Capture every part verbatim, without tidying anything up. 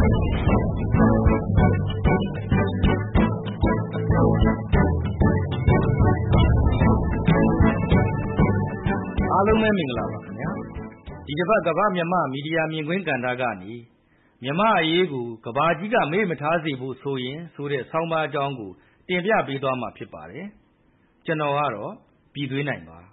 အားလုံးပဲမင်္ဂလာပါခင်ဗျာဒီတစ်ပတ်ကမ္ဘာမြန်မာမီဒီယာမြင်ကွင်းကဏ္ဍကနေမြန်မာအရေးကိုကမ္ဘာကြီးကမေ့မထားစေဖို့ဆိုရင်ဆိုတဲ့ဆောင်းပါးအကြောင်းကိုတင်ပြပေးသွားမှာဖြစ်ပါတယ်ကျွန်တော်ကတော့ပြည်သွေးနိုင်ပါ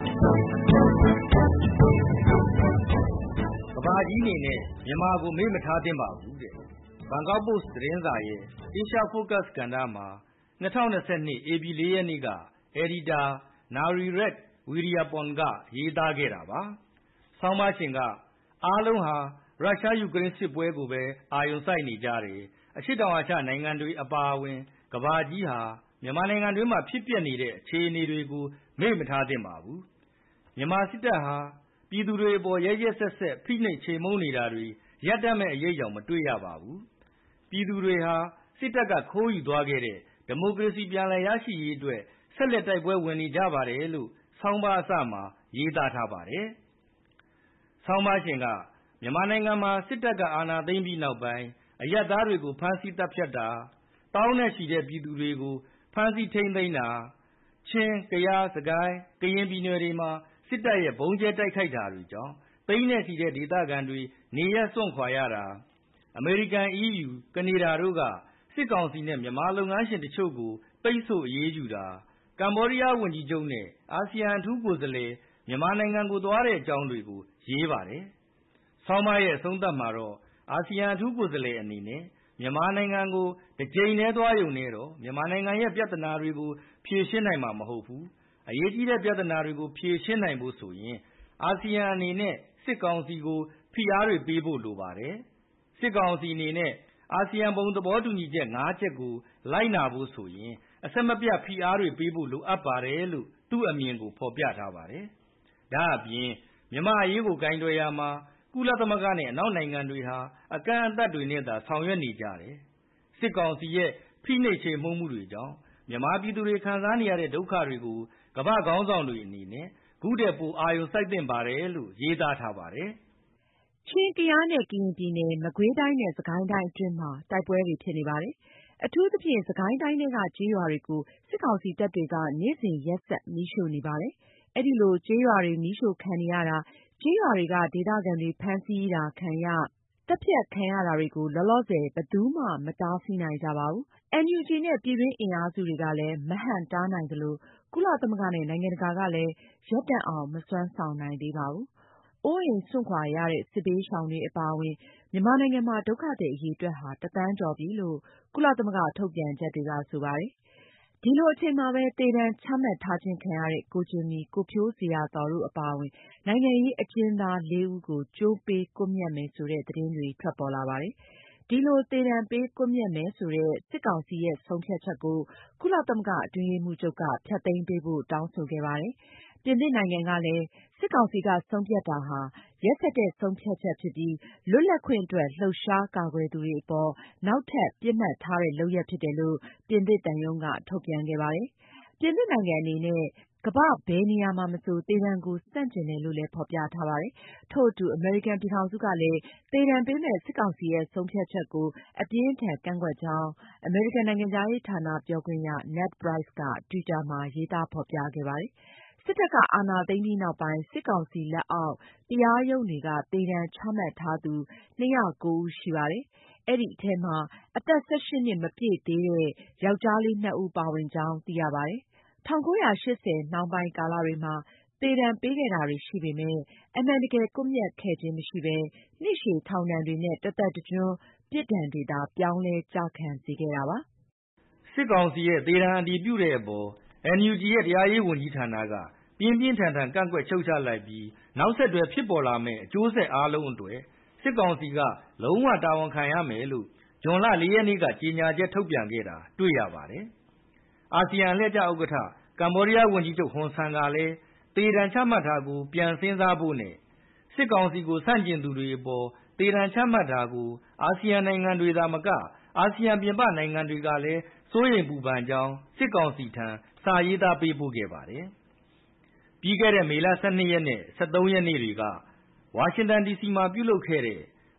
ကမ္ဘာကြီးအနေနဲ့မြန်မာကိုမေ့မထားသင့်ပါဘူးတဲ့ဘန်ကောက်ပို့စ်သတင်းစာရဲ့ Asia Focus ကဏ္ဍမှာ၂၀၂၂ဧပြီ၄ရက်နေ့ကအယ်ဒီတာနာရီရက်ဝီရီယာပွန်ကရေးသားခဲ့တာပါဆောင်းပါးရှင်ကအားလုံးဟာရုရှားယူကရိန်းစစ်ပွဲကိုပဲအာရုံစိုက်နေကြတယ်အရှေ့တောင်အာရှနိုင်ငံတွေအပါအဝင်ကမ္ဘာကြီးဟာမြန်မာနိုင်ငံတွင်းမှာဖြစ်ပျက်နေတဲ့အခြေအနေတွေကိုမေ့မထားသင့်ပါဘူးမြန်မာစစ်တပ်ဟာပြည်သူတွေအပေါ်ရဲရဲဆက်ဆက်ဖိနှိပ်ချေမှုန်းနေတာတွေရပ်တန့်မဲ့အရေးကြောင့်မတွေ့ရပါဘူးပြည်သူတွေဟာစစ်တပ်ကခိုးယူသွားခဲ့တဲ့ဒီမိုကရေစီပြန်လည်ရရှိရေးအတွက်ဆက်လက်တိုက်ပွဲဝင်နေကြပါတယ်လို့ဆောင်းပါးအစမှာရေးသားထားပါတယ်ဆောင်းပါးရှင်ကမြန်မာနိုင်ငံမှာစစ်တပ်ကအာဏာသိမ်းပြီးနောက်ပိုင်းအရပ်သားတွေကိုဖမ်းဆီးတပ်ဖြတ်တာတောင်းနဲ့ချီတဲ့ပြည်သူတွေကိုဖမ်းဆီးထိန်းသိမ်းတာချင်း၊ကယား၊စကိုင်း၊ကရင်ပြည်နယ်တွေမှာစစ်တပ်ရဲ့ဘုံကျဲတိုက်ခိုက်တာတွေကြောင့်သိန်းနဲ့ချီတဲ့ဒေသခံတွေနေရပ်စွန့်ခွာရတာအမေရိကန် အီးယူ ကနေဒါတို့ကစစ်ကောင်စီနဲ့မြန်မာလုပ်ငန်းရှင်တချို့ကိုပိတ်ဆို့အရေးယူတာကမ္ဘောဒီးယားဝန်ကြီးချုပ်နဲ့အာဆီယံအထူးကိုယ်စားလှယ်မြန်မာနိုင်ငံကိုသွားတဲ့အကြောင်းတွေကိုရေးပါတယ်ဆောင်းပါးရဲ့အဆုံးသတ်မှာတော့အာဆီယံအထူးကိုယ်စားလှယ်အနေနဲ့မြန်မာနိုင်ငံကိုတစ်ကြိမ်တည်းသွားရုံနဲ့တော့မြန်မာနိုင်ငံရဲ့ပြဿနာတွေကိုဖြေရှင်းနိုင်မှာမဟုတ်ဘူးအရေးကြီးတဲ့ပြဿနာတွေကိုဖြေရှင်းနိုင်ဖို့ဆိုရင်အာဆီယံအနေနဲ့စစ်ကောင်စီကိုဖိအားတွေပေးဖို့လိုပါတယ်စစ်ကောင်စီအနေနဲ့အာဆီယံဘုံသဘောတူညီချက်၅ချက်ကိုလိုက်နာဖို့ဆိုရင်အဆက်မပြတ်ဖိအားတွေပေးဖို့လိုအပ်ပါတယ်လို့သူ့အမြင်ကိုဖော်ပြထားပါတယ်ဒါအပြင်မြန်မာအရေးကိုဂိုင်တွယ်ရာမှာကုလသမဂ္ဂနဲ့အနောက်နိုင်ငံတွေဟာအကန့်အသတ်တွေနဲ့သာဆောင်ရွက်နေကြတယ်စစ်ကောင်စီရဲ့ဖိနှိပ်ချေမှုန်းမှုတွေကြောင့်မြန်မာပြည်သူတွေခံစားနေရတဲ့ဒုက္ခတွေကိုကမ္ဘာခေါင်းဆောင်တွေအနေနဲ့ခုတည်းပိုအာရုံစိုက်သင့်ပါတယ်လို့ရေးသားထားပါတယ်ချင်းကယားနဲ့ကရင်ပြည်နယ်မကွေးတိုင်းနဲ့စကိုင်းတိုင်းအတွင်းမှာတိုက်ပွဲတွေဖြစ်နေပါတယ်အထူးသဖြင့်စကိုင်းတိုင်းထဲကကျေးရွာတွေကိုစစ်ကောင်စီတပ်တွေကနေ့စဉ်ရက်ဆက်မီးရှို့နေပါတယ်အဲ့ဒီလိုကျေးရွာတွေမီးရှို့ခံနေရတာကျေးရွာတွေကဒေသခံတွေဖမ်းဆီးတာခံရတပ်ဖြတ်ခံရတာတွေကိုလောလောဆယ်ဘယ်သူမှမတားဆီးနိုင်ကြပါဘူး အန်ယူဂျီ နဲ့ပြည်တွင်းအင်အားစုတွေကလည်းမဟန့်တားနိုင်သလိုကုလသမဂ္ဂနဲ့နိုင်ငံတကာကလည်းရပ်တန့်အောင်မစွမ်းဆောင်နိုင်သေးပါဘူးအိုးအိမ်စွန့်ခွာရတဲ့စစ်ဘေးရှောင်တွေအပါအဝင်မြန်မာနိုင်ငံမှာဒုက္ခသည်အရေအတွက်ဟာတသန်းကျော်ပြီလို့ကုလသမဂ္ဂထုတ်ပြန်ချက်တွေကဆိုပါတယ်ဒီလိုအချိန်မှာပဲတေတံချမှတ်ထားခြင်းခံရတဲ့ကိုဂျင်မီကိုဖြိုးဇေယျာသော်တို့အပါအဝင်နိုင်ငံရေးအကျဉ်းသားလေးဦးကိုကြိုးပေးကွပ်မျက်မယ်ဆိုတဲ့သတင်းတွေထွက်ပေါ်လာပါတယ်ဒီလိုတေတံပေးကွပ်မျက်မယ်ဆိုတဲ့စစ်ကောင်စီရဲ့ဆုံးဖြတ်ချက်ကိုကုလသမဂ္ဂအတွင်းရေးမှူးချုပ်ကဖျက်သိမ်းပေးဖို့တောင်းဆိုခဲ့ပါတယ်ပြင်သစ်နိုင်ငံကလည်းစစ်ကောင်စီကဆုံးဖြတ်တာဟာရက်စက်တဲ့ဆုံးဖြတ်ချက်ဖြစ်ပြီးလွတ်လပ်ခွင့်အတွက်လှုပ်ရှားကာကွယ်သူတွေအပေါ်နောက်ထပ်ပြစ်မှတ်ထားတဲ့လုပ်ရပ်ဖြစ်တယ်လို့ပြင်သစ်တန်ယုံကထုတ်ပြန်ခဲ့ပါတယ်ပြင်သစ်နိုင်ငံအနေနဲ့ကမ္ဘာဘယ်နေရာမှာမဆိုတေတံကိုစန့်ကျင်တယ်လို့လည်းဖော်ပြထားပါတယ်ထို့အတူအမေရိကန်ပြည်ထောင်စုကလည်းတေတံပေးမဲ့စစ်ကောင်စီရဲ့ဆုံးဖြတ်ချက်ကိုအပြင်းထန်ကန့်ကွက်ကြောင်းအမေရိကန်နိုင်ငံသားရေးဌာနပြောခွင့်ရ Ned Price က Twitter မှာရေးသားဖော်ပြခဲ့ပါတယ်စစ်တပ်ကအာဏာသိမ်းပြီးနောက်ပိုင်းစစ်ကောင်စီလက်အောက်တရားရုံးတွေကတေတံချမှတ်ထားသူနှစ်ရာကိုးဦးရှိပါတယ်အဲ့ဒီအထဲမှာအသက်၁၈နှစ်မပြည့်သေးတဲ့ယောက်ျားလေးနှစ်ဦးပါဝင်ကြောင်းသိရပါတယ်၁၉၈၀နှောင်းပိုင်းကာလတွေမှာတေတံပေးခဲ့တာတွေရှိပေမဲ့အမှန်တကယ်ကွပ်မျက်ခဲ့ခြင်းမရှိဘဲနှစ်ရှည်ထောင်ဒဏ်တွေနဲ့တသက်တကျွန်းပြစ်ဒဏ်တွေသာပြောင်းလဲကြခံစေခဲ့တာပါစစ်ကောင်စီရဲ့တေတံအတည်ပြုတဲ့အပေါ်အန်ယူဂျီရဲ့တရားရေးဝန်ကြီးဌာနကပြင်းပြင်းထန်ထန်ကန့်ကွက်ရှုတ်ချလိုက်ပြီးနောက်ဆက်တွဲဖြစ်ပေါ်လာမယ့်အကျိုးဆက်အားလုံးအတွက်စစ်ကောင်စီကလုံးဝတာဝန်ခံရမယ်လို့ဇွန်လလေးရက်နေ့ကကြေညာချက်ထုတ်ပြန်ခဲ့တာတွေ့ရပါတယ်အာဆီယံအလှည့်ကျဥက္ကဋ္ဌကမ္ဘောဒီးယားဝန်ကြီးချုပ်ဟွန်ဆန်ကလည်းတေတံချမှတ်တာကိုပြန်စဉ်းစားဖို့နဲ့စစ်ကောင်စီကိုဆန့်ကျင်သူတွေအပေါ်တေတံချမှတ်တာကိုအာဆီယံနိုင်ငံတွေသာမကအာဆီယံပြင်ပနိုင်ငံတွေကလည်းစိုးရိမ်ပူပန်ကြောင်းစစ်ကောင်စီထံစာရေးသားပေးပို့ခဲ့ပါတယ်ပြီးခဲ့တဲ့မေလ၁၂ရက်နဲ့၁၃ရက်နေ့တွေကဝါရှင်တန်ဒီစီမှာပြုလုပ်ခဲ့တဲ့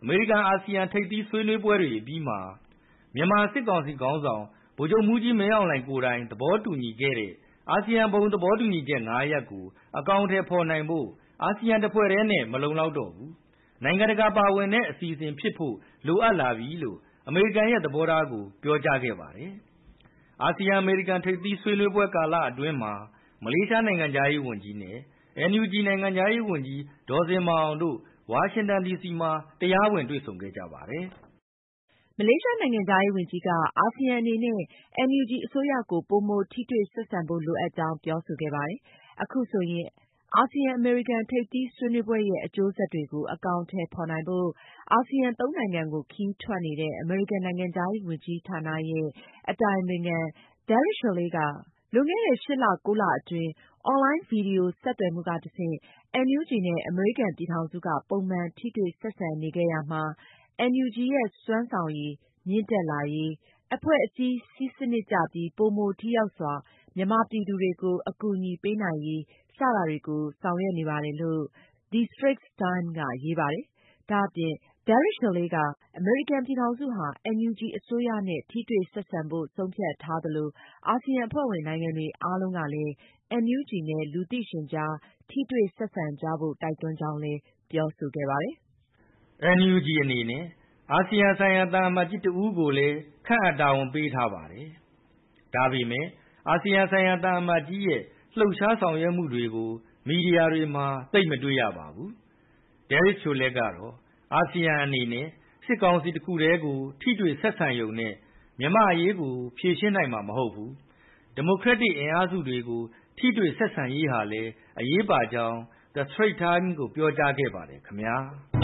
အမေရိကန်အာဆီယံထိပ်သီးဆွေးနွေးပွဲတွေအပြီးမှာမြန်မာစစ်ကောင်စီခေါင်းဆောင်ဗိုလ်ချုပ်မှူးကြီးမင်းအောင်လှိုင်ကိုယ်တိုင်သဘောတူညီခဲ့တဲ့အာဆီယံဘုံသဘောတူညီချက်၅ရပ်ကိုအကောင်အထည်ဖော်နိုင်ဖို့အာဆီယံတစ်ဖွဲ့တည်းနဲ့မလုံလောက်တော့ဘူးနိုင်ငံတကာပါဝင်တဲ့အစီအစဉ်ဖြစ်ဖို့လိုအပ်လာပြီလို့အမေရိကန်ရဲ့သဘောထားကိုပြောကြားခဲ့ပါတယ်အာဆီယံအမေရိကန်ထိပ်သီးဆွေးနွေးပွဲကာလအတွင်းမှာမလေးရှားနိုင်ငံသားရေးဝန်ကြီးနဲ့ အန် ယူ ဂျီ နိုင်ငံသားရေးဝန်ကြီးဒေါ်ဇင်မာအောင်တို့ဝါရှင်တန်ဒီစီမှာတရားဝင်တွေ့ဆုံခဲ့ကြပါတယ်မလေးရှားနိုင်ငံခြားရေးဝန်ကြီးကအာဆီယံအနေနဲ့ အန် ယူ ဂျီ အစိုးရကိုပိုမိုထိတွေ့ဆက်ဆံဖို့လိုအပ်ကြောင်းပြောဆိုခဲ့ပါတယ်။အခုဆိုရင်အာဆီယံအမေရိကန်ထိပ်သီးဆွေးနွေးပွဲရဲ့အကျိုးဆက်တွေကိုအကောင်အထည်ဖော်နိုင်ဖို့အာဆီယံသုံးနိုင်ငံကိုခရီးထွက်နေတဲ့အမေရိကန်နိုင်ငံခြားရေးဝန်ကြီးဌာနရဲ့အတိုင်ပင်ခံ Derek Chollet ကလွန်ခဲ့တဲ့ရှစ်လကိုးလအတွင်းအွန်လိုင်းဗီဒီယိုဆက်သွယ်မှုကတဆင့် အန် ယူ ဂျီ နဲ့အမေရိကန်ပြည်ထောင်စုကပုံမှန်ထိတွေ့ဆက်ဆံနေခဲ့ရာမှာ အန် ယူ ဂျီ ရဲ့စွမ်းဆောင်ရည်မြင့်တက်လာရေး၊အဖွဲ့အစည်းစည်းစနစ်ကျပြီးပိုမိုထိရောက်စွာမြန်မာပြည်သူတွေကိုအကူအညီပေးနိုင်ရေးစတာတွေကိုဆောင်ရွက်နေပါတယ်လို့ The Straits Times ကရေးပါတယ်။ဒါ့အပြင် Derek Chollet ကအမေရိကန်ပြည်ထောင်စုဟာ အန် ယူ ဂျီ အစိုးရနဲ့ထိတွေ့ဆက်ဆံဖို့ဆုံးဖြတ်ထားသလိုအာဆီယံအဖွဲ့ဝင်နိုင်ငံတွေအားလုံးကလည်း အန် ယူ ဂျီ နဲ့လူသိရှင်ကြားထိတွေ့ဆက်ဆံကြဖို့တိုက်တွန်းကြောင်းလည်းပြောဆိုခဲ့ပါတယ်။ အန် ယူ ဂျီ အနေနဲ့အာဆီယံဆိုင်ရာသံအမတ်ကြီးတစ်ဦးကိုလည်းခန့်အပ်တာဝန်ပေးထားပါတယ်။ဒါပေမဲ့အာဆီယံဆိုင်ရာသံအမတ်ကြီးရဲ့လှုပ်ရှားဆောင်ရွက်မှုတွေကိုမီဒီယာတွေမှာသိပ်မတွေ့ရပါဘူး။ Derek Chollet ကတော့အာဆီယံအနေနဲ့စစ်ကောင်စီတစ်ခုတည်းကိုထိတွေ့ဆက်ဆံရုံနဲ့မြန်မာအရေးကိုဖြေရှင်းနိုင်မှာမဟုတ်ဘူး။ဒီမိုကရက်တစ်အင်အားစုတွေကိုထိတွေ့ဆက်ဆံရေးဟာလည်းအရေးပါကြောင်း The Straits Times ကိုပြောကြားခဲ့ပါတယ်ခင်ဗျာ။